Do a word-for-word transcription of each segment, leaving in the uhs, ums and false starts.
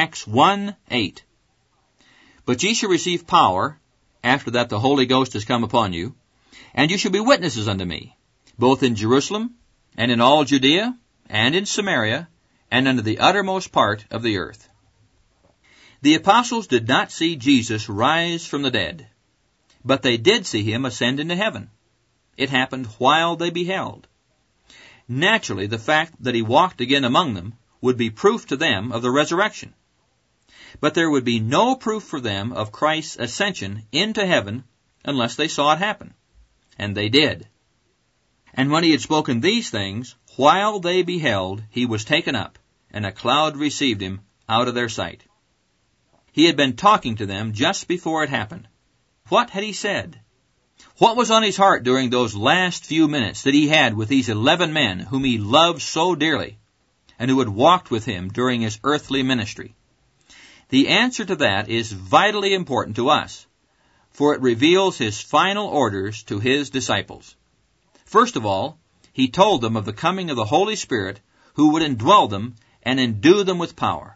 Acts one eight. But ye shall receive power, after that the Holy Ghost is come upon you, and you shall be witnesses unto me, both in Jerusalem, and in all Judea, and in Samaria, and unto the uttermost part of the earth. The apostles did not see Jesus rise from the dead, but they did see him ascend into heaven. It happened while they beheld. Naturally, the fact that he walked again among them would be proof to them of the resurrection. But there would be no proof for them of Christ's ascension into heaven unless they saw it happen. And they did. And when he had spoken these things, while they beheld, he was taken up, and a cloud received him out of their sight. He had been talking to them just before it happened. What had he said? What was on his heart during those last few minutes that he had with these eleven men whom he loved so dearly, and who had walked with him during his earthly ministry? The answer to that is vitally important to us, for it reveals his final orders to his disciples. First of all, he told them of the coming of the Holy Spirit, who would indwell them and endue them with power.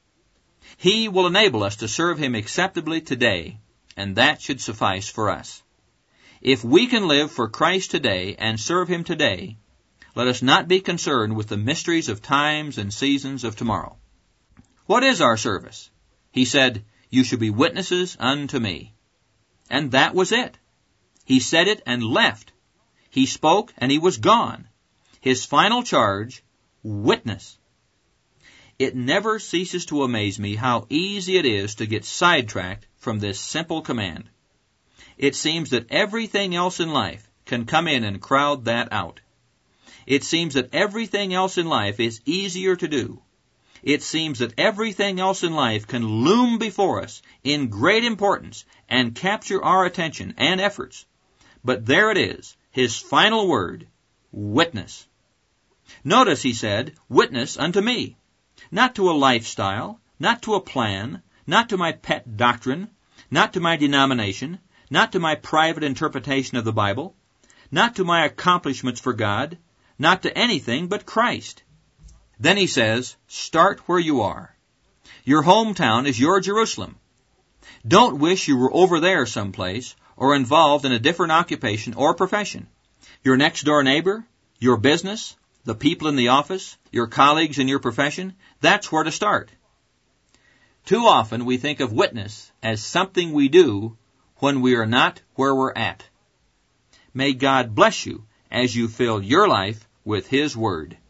He will enable us to serve him acceptably today, and that should suffice for us. If we can live for Christ today and serve him today, let us not be concerned with the mysteries of times and seasons of tomorrow. What is our service? He said, you shall be witnesses unto me. And that was it. He said it and left. He spoke and he was gone. His final charge, witness. It never ceases to amaze me how easy it is to get sidetracked from this simple command. It seems that everything else in life can come in and crowd that out. It seems that everything else in life is easier to do. It seems that everything else in life can loom before us in great importance and capture our attention and efforts. But there it is, his final word, witness. Notice he said, witness unto me. Not to a lifestyle, not to a plan, not to my pet doctrine, not to my denomination, not to my private interpretation of the Bible, not to my accomplishments for God, not to anything but Christ. Then he says, start where you are. Your hometown is your Jerusalem. Don't wish you were over there someplace or involved in a different occupation or profession. Your next door neighbor, your business, the people in the office, your colleagues in your profession, that's where to start. Too often we think of witness as something we do when we are not where we're at. May God bless you as you fill your life with his word.